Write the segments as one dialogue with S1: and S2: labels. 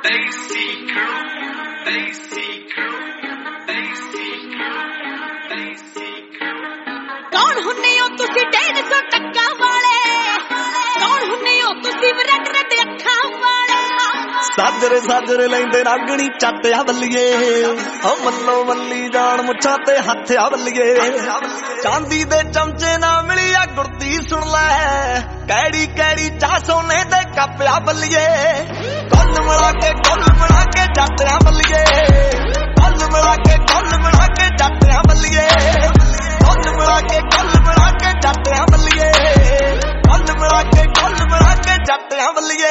S1: कौन हुन्ने हो तुसी 150 टक्का वाले, कौन हुन्ने हो तुसी रट रट अखां वाले।
S2: साजरे साजरे लेंदे रागणी चाटिया बल्लिए, ओ मल्लो मल्ली जान मुछा ते हत्थिया बल्लिए। चांदी दे चमचे ना मिली आ गुरदी सुन लै, कैड़ी कैड़ी चाह सोने दे कपिया बल्लिए। कुल मिला के जाटिया बल्लिए, कुल मिला के जाटिया बल्लिए। कुल मिला के जाटिया बल्लिए, कुल मिला के जाटिया बल्लिए।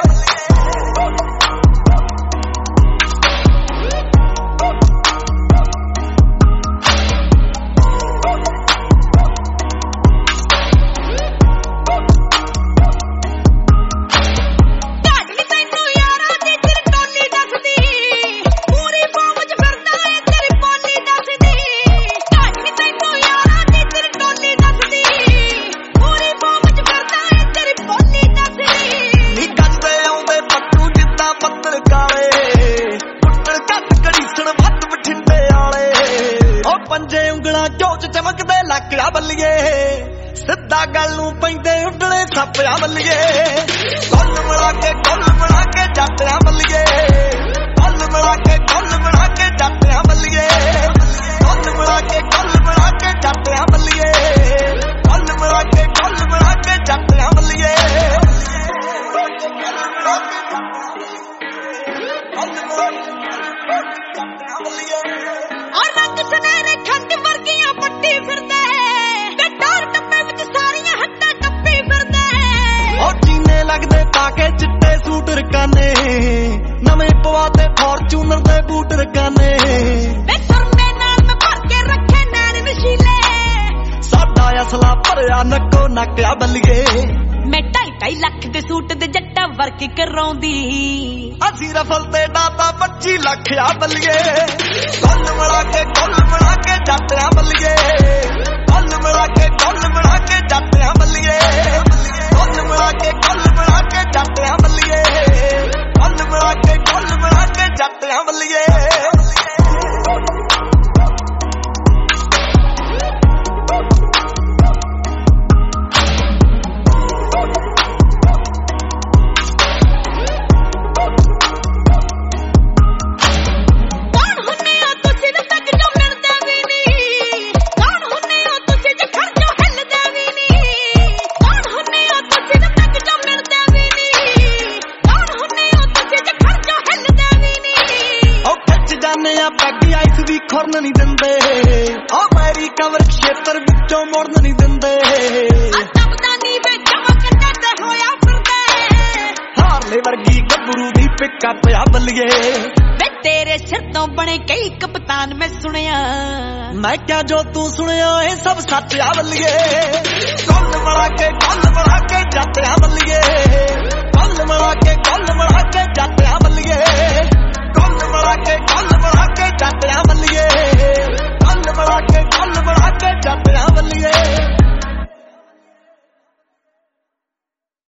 S2: पंजे उंगला चोच चमकदे लकड़ा बल्लिए, सिद्धा गल नूं पैंदे उडणे सपया बल्लिए। कुल मिला के जाटिया बल्लिए, कुल मिला के जाटिया बल्लिए। कुल मिला के जाटिया बल्लिए, कुल मिला के जाटिया बल्लिए।
S1: और रंग सुनहरे खंड वर्गियां पट्टी फिरदे, ते डोर डब्बे विच सारियां हट्टां टप्पी फिरदे।
S2: ओ जीने लगदे पाके चिट्टे सूट रकाने, नवें पवाते फॉर्चूनर दे बूट रकाने।
S1: वे सुरमे नाल मैं भर के रखे नैन नशीले,
S2: साडा असला भरिया नक्को नक्या बल्लिए।
S1: मैं 2.5 लाख दे सूट दे जट्टा वर्क कराउंदी,
S2: असी रफल ते दाता 25 लाख आ बल्लिए। कुल मिला के जाटिया बल्लिए, कुल मिला के जाटिया बल्लिए। कुल मिला के जाटिया बल्लिए, कुल मिला के जाटिया बल्लिए। पैगी आइस भी खुरन नहीं दिंदे, ओ मेरी कवर क्षेत्र विचों मुड़न नहीं दिंदे। हारले वर्गी गबरू दी पिकअप आ बल्लिए।
S1: वे तेरे सिर तो बने कई कप्तान मैं सुनिया,
S2: मैं क्या जो तू सुनिया ये सब सच आ बल्लिए। कुल मिला के जाटिया बल्लिए, कुल मिला के